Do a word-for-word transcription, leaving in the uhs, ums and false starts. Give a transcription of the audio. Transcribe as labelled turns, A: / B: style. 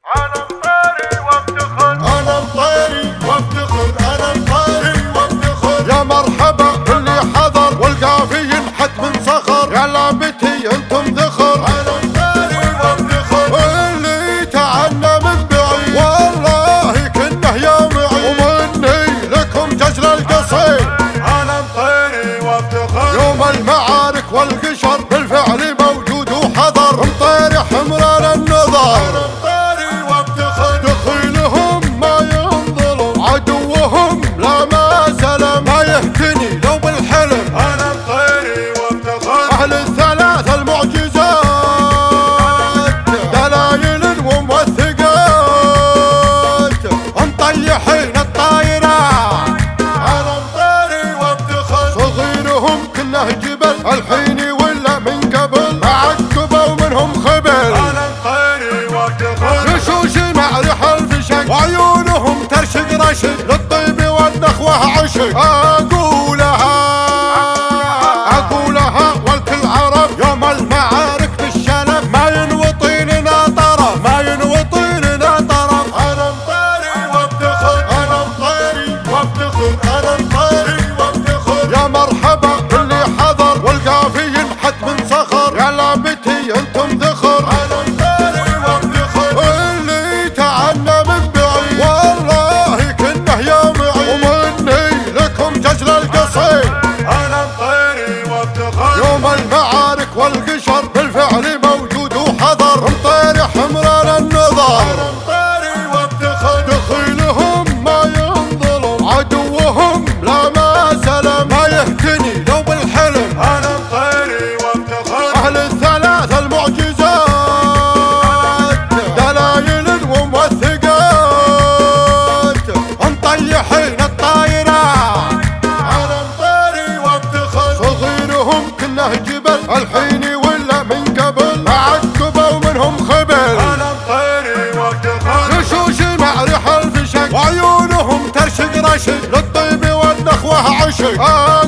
A: أنا مطيري وافتخر، أنا مطيري وافتخر، أنا مطيري وافتخر.
B: يا مرحبا باللي حضر والقافي ينحت من صخر، يا لعبتي انتم ذخر.
A: أنا مطيري وافتخر،
B: واللي تعنى من بعيد والله كنه يومعي، ومني لكم جزل القصير.
A: أنا مطيري وافتخر.
B: يوم المعارك والقشر بالفعل موجود وحضر، مطيري حمران النظر.
A: أنا مطيري وافتخر.
B: دخيلهم ما ينظلم، عدوهم لا ما سلم، ما يهتني لو بالحلم.
A: أنا مطيري وافتخر.
B: أهل الثلاث المعجزات دلايل وموثقات، مطيحين الطايرة.
A: أنا مطيري وافتخر.
B: صغيرهم كله جبل الحين ولا من قبل، عقبوا ومنهم خبل.
A: أنا مطيري وافتخر.
B: رشوش مع رحل فشق وعيونهم ترشق رشق، للطيب والنخوة عشق. أقولها أقولها والكل عرف، يوم المعارك بالشلف ما ينوطي لنا طرف، ما ينوطي لنا طرف.
A: أنا مطيري وافتخر. أنا مطيري وافتخر. أنا مطيري وافتخر.
B: يا مرحبا باللي حضر والقافي ينحت من صخر، يا لعبتي انتم ذخر.
A: أنا مطيري وافتخر.
B: واللي تعنى من بعيد والله كنه يومعي، ومني لكم جزل القصير.
A: أنا مطيري وافتخر.
B: يوم المعارك والقشر بالفعل موجود وحضر، مطيري حمران النظر.
A: أنا مطيري وافتخر.
B: دخيلهم ما ينظلم، عدوهم لا ما سلم، ما يهتني لو بالحلم.
A: أنا مطيري وافتخر.
B: أهل الثلاث المعجزات دلايل وموثقات، مطيحين الطايرة.
A: أنا مطيري وافتخر.
B: صغيرهم كله جبل الحين ولا من قبل، عقبوا ومنهم خبل.
A: أنا مطيري وافتخر.
B: رشوش مع رحل فشق وعيونهم ترشق رشق، للطيب والنخوة عشق.